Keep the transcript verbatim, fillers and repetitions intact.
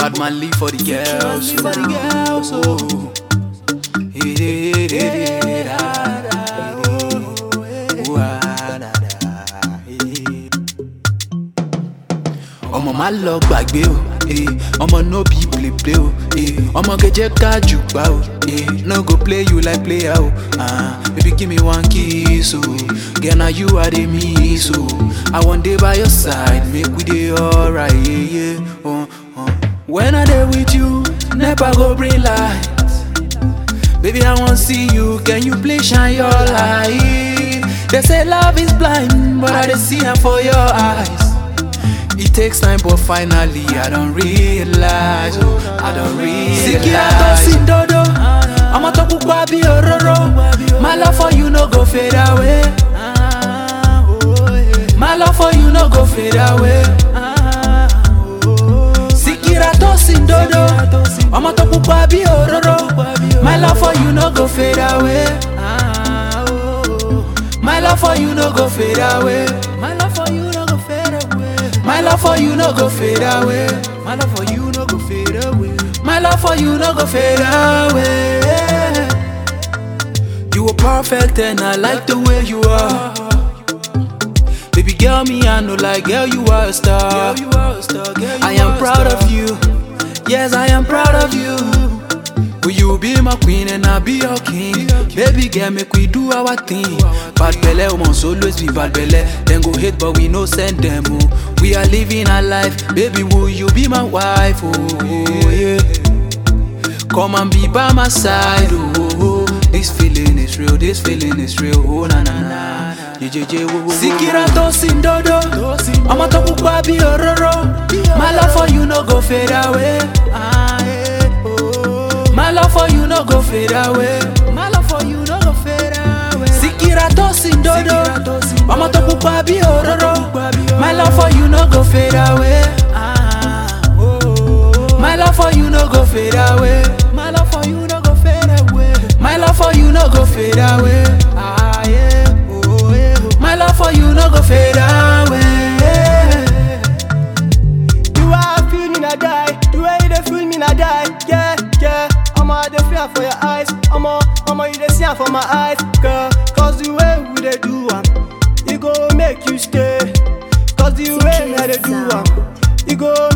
bad man leave for the girls. For the girls, oh. Ọmọ má lọ gbàgbé o, ọmọ no be play play o, ọmọ kẹjẹ ká jù gbá o, no go play you like player o, baby give me one kiss o, girl na you I dey miss o, I wan dey by your side make we dey alright. Yeah, yeah. Uh, uh. When I dey with you, never go bring light. Baby, I want see you, can you please shine your light? They say love is blind, but I dey see am for your eyes. It takes time, but finally I don't realize, oh, I don't realize. Sikira to sindodo, I'ma talk about bi ororo. My love for you no go fade away. My love for you no go fade away. Sikira to sindodo, I'ma talk about bi ororo. My love for you no go fade away. My love for you no go fade away. My love for you no go fade away. My love for you no go fade away. My love for you no go fade away. My love for you no go fade away. You were perfect and I like the way you are. Baby girl, me I know like girl you are a star. I am proud of you. Yes, I am proud of you. Will you be my queen and I'll be your king? Baby girl, make we do our thing. Bad belle, we must always be bad belle. Then go hate, but we no send them. Oh. We are living our life. Baby, will you be my wife? Oh, yeah. Come and be by my side. Oh, this feeling is real. This feeling is real. Oh, na na na. Sikira to sindodo, I'ma talk about bi ororo. My love for you no go fade away. My love for you no go fade away. My love for you no go fade away. Sikira to sindodo, I'ma talk about bi ororo. My love for you no go fade away. My love for you no go fade away. My love for you no go fade away. My love for you no go fade away. Ah yeah, oh yeah. My love for you no go fade away. You are feeling I die. The way you dey feel me I die. Yeah, yeah. I'ma dey fear for your eyes. I'ma, I'ma you dey see am for my eyes. Girl, cause the way we dey do am, it go make you stay. Cause the way I dey do am, it go